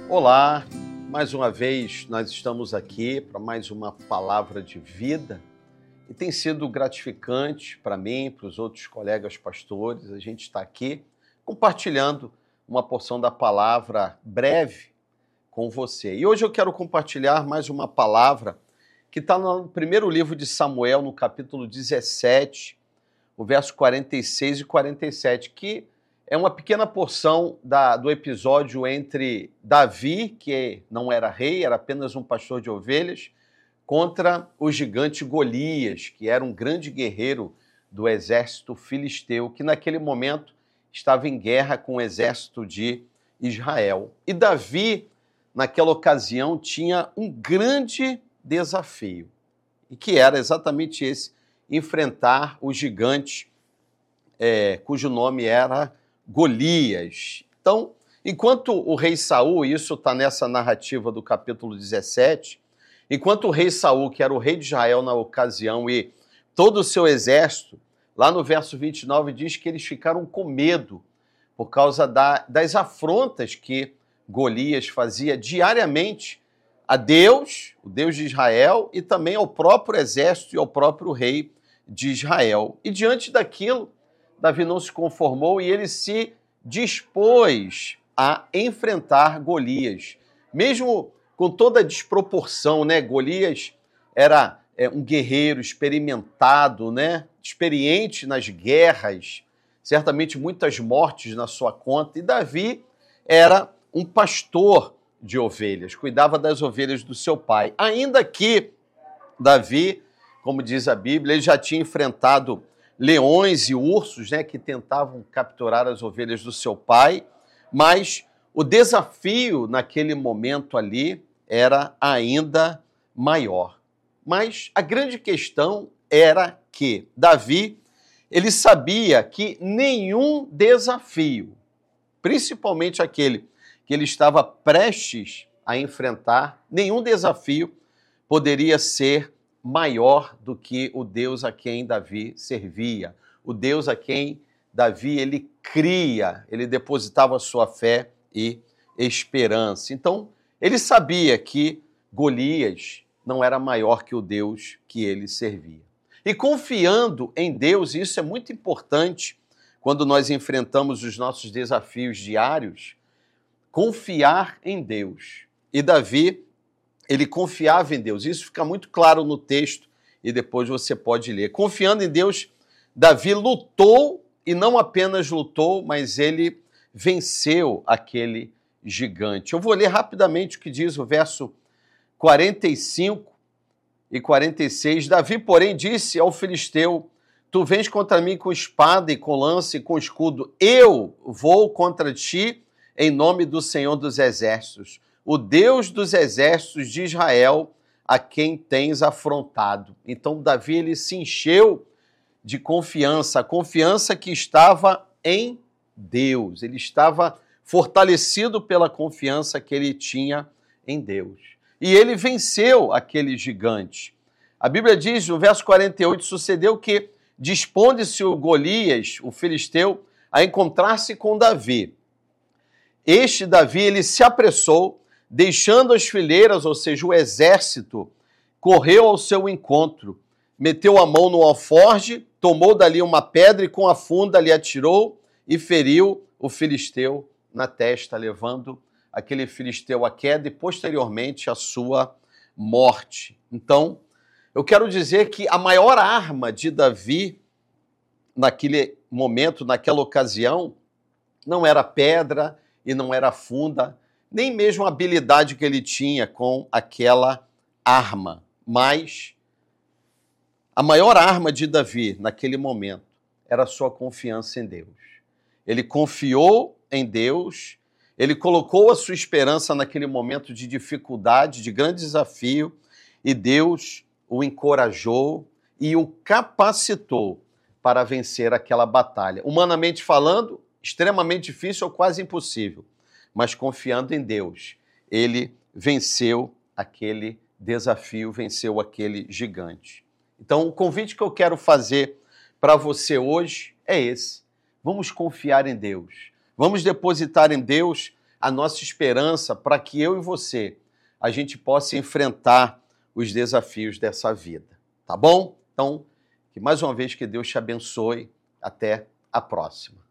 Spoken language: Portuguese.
Olá, mais uma vez nós estamos aqui para mais uma palavra de vida e tem sido gratificante para mim, para os outros colegas pastores. A gente está aqui compartilhando uma porção da palavra breve com você. E hoje eu quero compartilhar mais uma palavra que está no primeiro livro de Samuel, no capítulo 17, o verso 46 e 47, que é uma pequena porção do episódio entre Davi, que não era rei, era apenas um pastor de ovelhas, contra o gigante Golias, que era um grande guerreiro do exército filisteu, que naquele momento estava em guerra com o exército de Israel. E Davi, naquela ocasião, tinha um grande desafio, e que era exatamente esse: enfrentar o gigante, cujo nome era Golias. Então, enquanto o rei Saul, isso está nessa narrativa do capítulo 17, enquanto o rei Saul, que era o rei de Israel na ocasião, e todo o seu exército, lá no verso 29 diz que eles ficaram com medo por causa das afrontas que Golias fazia diariamente a Deus, o Deus de Israel, e também ao próprio exército e ao próprio rei de Israel. E diante daquilo, Davi não se conformou e ele se dispôs a enfrentar Golias. Mesmo com toda a desproporção, né? Golias era um guerreiro experimentado, né? Experiente nas guerras, certamente muitas mortes na sua conta. E Davi era um pastor de ovelhas, cuidava das ovelhas do seu pai. Ainda que Davi, como diz a Bíblia, ele já tinha enfrentado leões e ursos, né, que tentavam capturar as ovelhas do seu pai, mas o desafio naquele momento ali era ainda maior. Mas a grande questão era que Davi, ele sabia que nenhum desafio, principalmente aquele que ele estava prestes a enfrentar, nenhum desafio poderia ser maior do que o Deus a quem Davi servia, o Deus a quem Davi ele cria, ele depositava sua fé e esperança. Então, ele sabia que Golias não era maior que o Deus que ele servia. E confiando em Deus, e isso é muito importante quando nós enfrentamos os nossos desafios diários, confiar em Deus. E Davi, ele confiava em Deus. Isso fica muito claro no texto e depois você pode ler. Confiando em Deus, Davi lutou, e não apenas lutou, mas ele venceu aquele gigante. Eu vou ler rapidamente o que diz o verso 45 e 46. Davi, porém, disse ao filisteu: tu vens contra mim com espada e com lança e com escudo. Eu vou contra ti em nome do Senhor dos Exércitos, o Deus dos exércitos de Israel, a quem tens afrontado. Então, Davi, ele se encheu de confiança, a confiança que estava em Deus. Ele estava fortalecido pela confiança que ele tinha em Deus. E ele venceu aquele gigante. A Bíblia diz, no verso 48, sucedeu que disponde-se o Golias, o filisteu, a encontrar-se com Davi. Este Davi, ele se apressou, deixando as fileiras, ou seja, o exército, correu ao seu encontro, meteu a mão no alforje, tomou dali uma pedra e com a funda lhe atirou e feriu o filisteu na testa, levando aquele filisteu à queda e posteriormente à sua morte. Então, eu quero dizer que a maior arma de Davi naquele momento, naquela ocasião, não era pedra e não era funda, nem mesmo a habilidade que ele tinha com aquela arma, mas a maior arma de Davi naquele momento era a sua confiança em Deus. Ele confiou em Deus, ele colocou a sua esperança naquele momento de dificuldade, de grande desafio, e Deus o encorajou e o capacitou para vencer aquela batalha. Humanamente falando, extremamente difícil ou quase impossível, mas confiando em Deus, ele venceu aquele desafio, venceu aquele gigante. Então, o convite que eu quero fazer para você hoje é esse. Vamos confiar em Deus. Vamos depositar em Deus a nossa esperança para que eu e você, a gente possa enfrentar os desafios dessa vida, tá bom? Então, que mais uma vez que Deus te abençoe. Até a próxima.